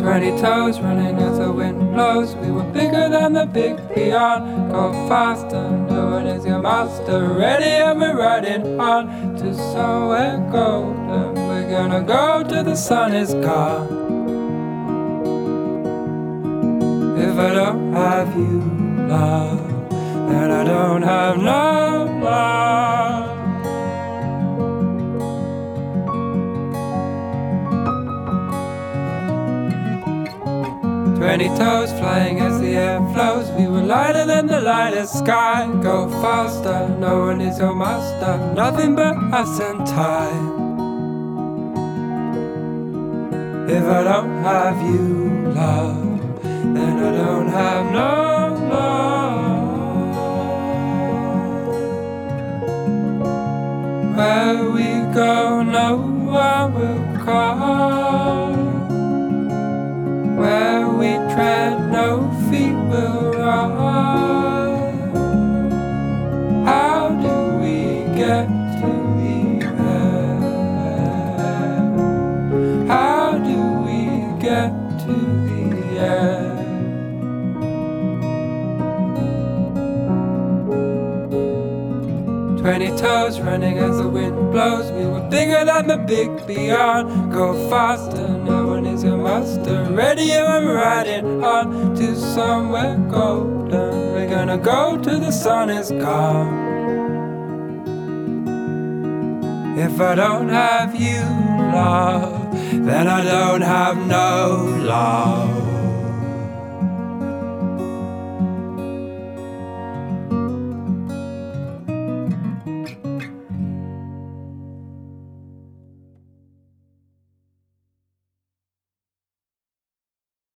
20 toes running as the wind blows. We were bigger than the big beyond. Go faster, no one is your master. Ready and we're riding on to somewhere golden. We're gonna go till the sun is gone. If I don't have you, love, then I don't have no love. 20 toes flying as the air flows. We were lighter than the lightest sky. Go faster, no one is your master. Nothing but us and time. If I don't have you, love, then I don't have no love. Where we go, no one will come. Where we tread, no feet will run. How do we get to the end? How do we get to the end? 20 toes running as the wind blows. We were bigger than the big beyond. Go faster, no one is your master. Ready and I'm riding on to somewhere golden. We're gonna go till the sun is gone. If I don't have you, love, then I don't have no love.